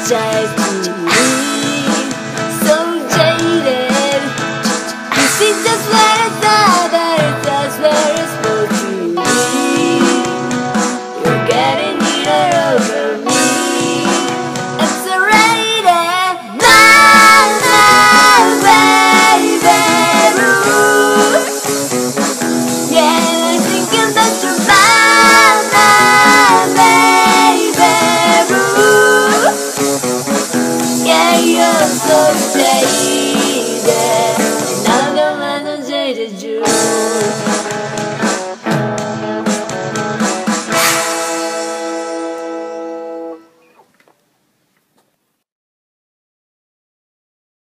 drives me so jaded. This is just what I thought, that it's just where it's supposed to be. You're getting nearer over me. It's alright, my baby blue. Yeah, I'm thinking that you're my baby blue. Yeah, you're so sad.